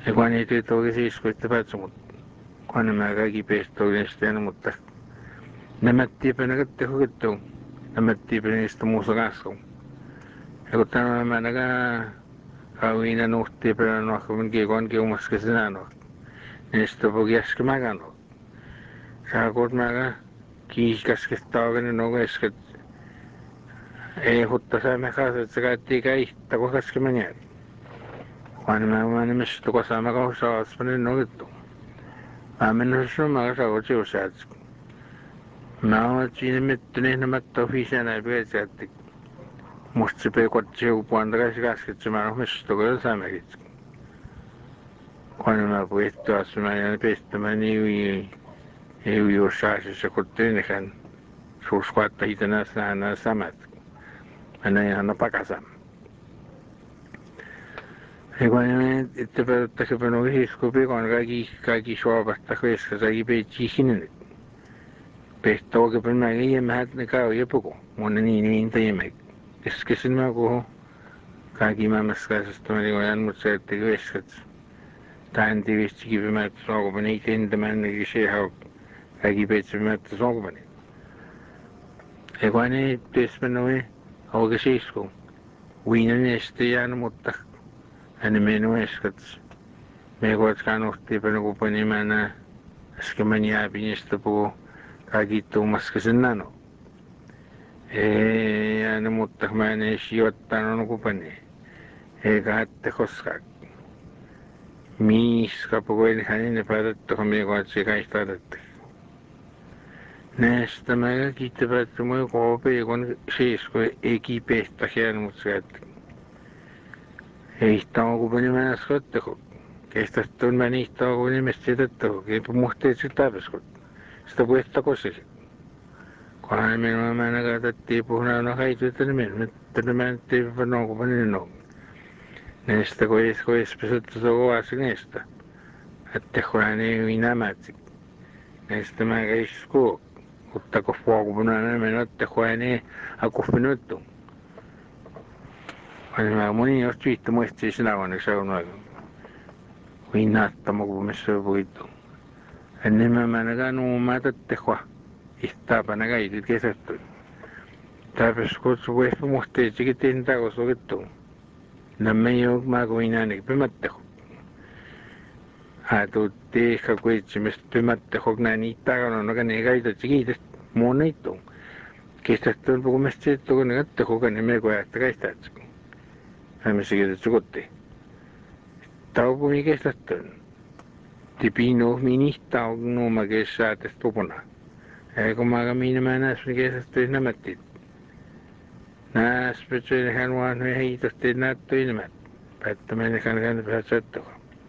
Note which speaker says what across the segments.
Speaker 1: Ja kun ei toki siis koittavat mut kun mä kaikki pestoista mutta nämä tiepänä katte hukettu nämä tiepänä niistä muussa kasvu ja kun tämä mä näkään kauina nuhti perä nohkun kiekon kiumaska sinä noh niistä poki äsken mäkään noh saa kun mäkään kiiskaskestaavan nokesket ei hutta saa mäkään että se käytti käihtä kun äsken menee kun mä nimessä kun saa mä kausaa aspanen nokettu mä mennä mä saa otsiusaat mä oon siinä mittinen nämä tohisia näin pietsätti musta se pekotsi joku puolta käsi mä oon mistä kun saamekin kun mä puhuttu asumaan ja pestämään niin ei ole saasissa kun teinekään suuskaatta hitänä säännä samat mä näin ihan pakasam ja kun mä itse päättäisin panu hiskuppi kun kaikki suopasta kuiska sai peitsi hinnet pehtooke pun mä ei mähät ne käy jopuko mun niin teemme keskesin mä kuhu kaikki maailmaskaisesta mä ajan mut se että kuiskat tähän tiivisti kivimät sookupani kentämään niin se hau kaikki peitsimät sookupani ja kun ei teesmänoi auke siisku viinen este jäänyt mutta hän meni eskat me koskaan uhti panu kupani mä nää äsken meni jääpinistä puu kaikki tuumaska sen nano ei jäänyt mutta mä en ei sijoittanut kupani eikä hättä koskaan miiska puhuin hänen päätettä kun me koetsi kaihtaadetta näistä mä kiittävät mun koopi kun siisku ei kipeästä hieno mutta se että ei tämä kupani mä näs kottako kestästön mä niistä on nimessä sitettu ei muhteet sitä päiväskot sitä puhetta kosisi kunhan minua mä näkätettiin puhunaan no heitytä nimen mutta mä en tiedä no kupani no näistä kun pesuttu se kovasti näistä että kun hän ei minä määtsi näistä mä käis kuu mutta kun puhukupuna mä että kun hän ei hakufinuttu kun mä moni jos tyyttä muistii sinä vuonna saunaa viinaattama kun missä on puhuttu ennen mä näkään nuumaa että kun ihtaapa näkäitit kesätty täpäs kutsu vuehpa muhteetsikin tein takos okettu nämä ei ole mä kuin minä pimättä tuutti ehkä kuitsimista pimättä näin niitä takana no ne käytä kiitos muun niittu kestätty on puhumista siitä kun ne kätte kukaan niin me kun ähtä käistäät missä kiitos sukutti taupumi kestätty tipino minihtaa on nuuma kesää tästä pupuna eikö mä minä mä näs kestätty nämättit näs petsyin hän vaan me heitosti näyttyi nämät päättämään hän päätsettu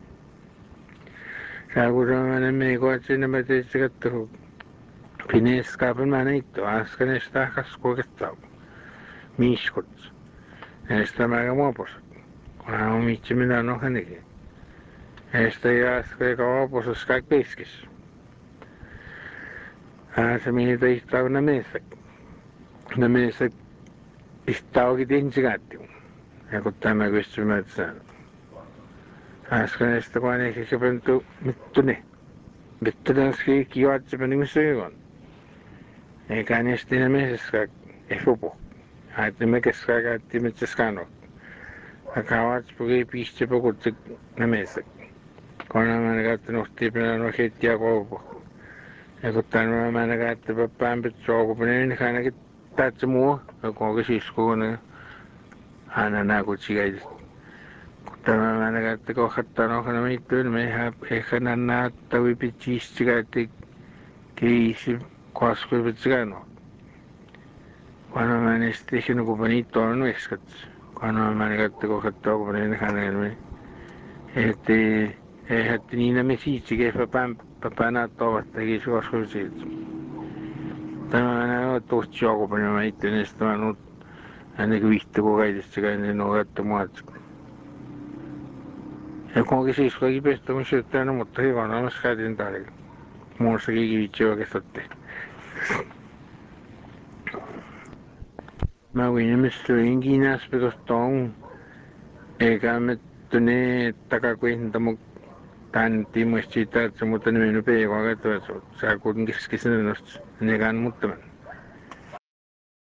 Speaker 1: Saakuraamainen me koetsi nämä teistä katsoa. Pineeskaapan mä neitto, askanesta kaskuokettaa. Miiskut. Näistä mä aika muoposat. Kunhan on mitsi minä on hännekin. Näistä ei aska eikä muoposas kaikki peiskis. Se mihin teistä on nämessä. Nämessä istaa oikein ensikätti. Ja kun tämä kysyi mä etsään. Askanesta kun ei ehkä pentu mittune. Mittune kiivatsipä missä on. Eikä niistä nimessäkään ei lupu. Että me keskään käytti metsäskään ole. Ja kauat puhui pisti pukutti nimessä. Kun mä käyttänyt uhtiipinä no hittiä koupu. Ja kun tämän mä käyttänyt päppään pitsookupin, niin ainakin täytyy muu. Ja kuinka siskuun, aina nää kutsikäitä. Kun tämä mä käyttänyt kohdattaa nohkana mittyyn, me ehkä näyttävä pitsiisti käytti keisi koskui pitsikään ole. Kun mä niistä tehnyt kun niitä on nuiskat. Kun mä käyttänyt kohdattaa kun niin hänelle. Että niin me siitsi keipä näyttävät teki koskui siitä. Tämä mä oon tohti joku mä itse niistä mä oon ainakin vihti kun kaikista käy niin on käyttä muat. Ja kuinka siis kaikki pestämään syöttänyt mutta hyvän on käytin tarjolla. Muussa kikivitsi oikeastaan. Mä voin mistä inkin äsken tuosta on. Eikä me tunne takakuinta mun tanti muistita, mutta ne meni peikoa, että se on kuitenkin keskisenä negan mutta